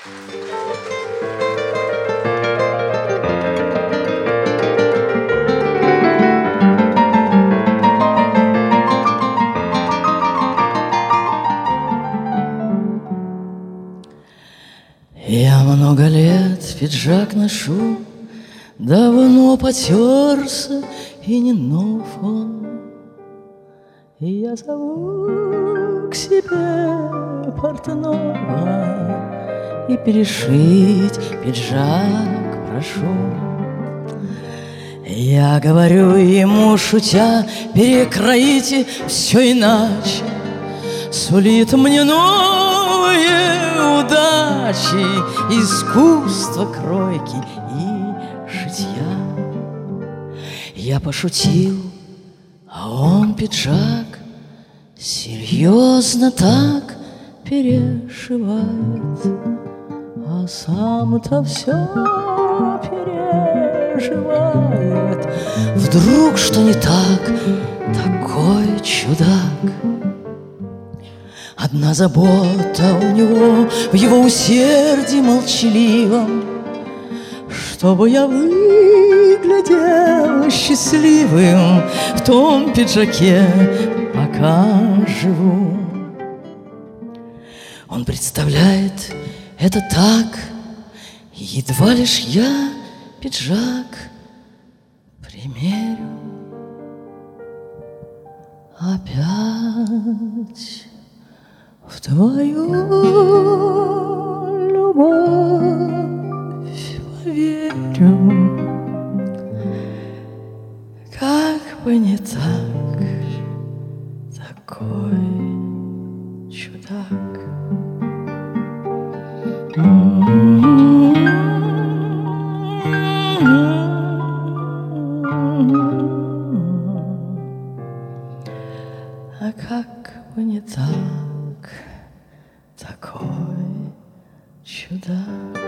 Я много лет пиджак ношу, давно потерся и не нов он. И я зову к себе портного и перешить пиджак прошу. Я говорю ему, шутя, перекроите все иначе, сулит мне новые удачи, искусство кройки и шитья. Я пошутил, а он пиджак серьезно так перешивает, а сам-то все переживает. Вдруг что не так, такой чудак. Одна забота у него в его усердии молчаливом, чтобы я выглядел счастливым в том пиджаке, пока живу. Он представляет это так, едва лишь я пиджак примерю, опять в твою любовь поверю. Как бы не так, такой чудак. А как бы не так, такой чудак.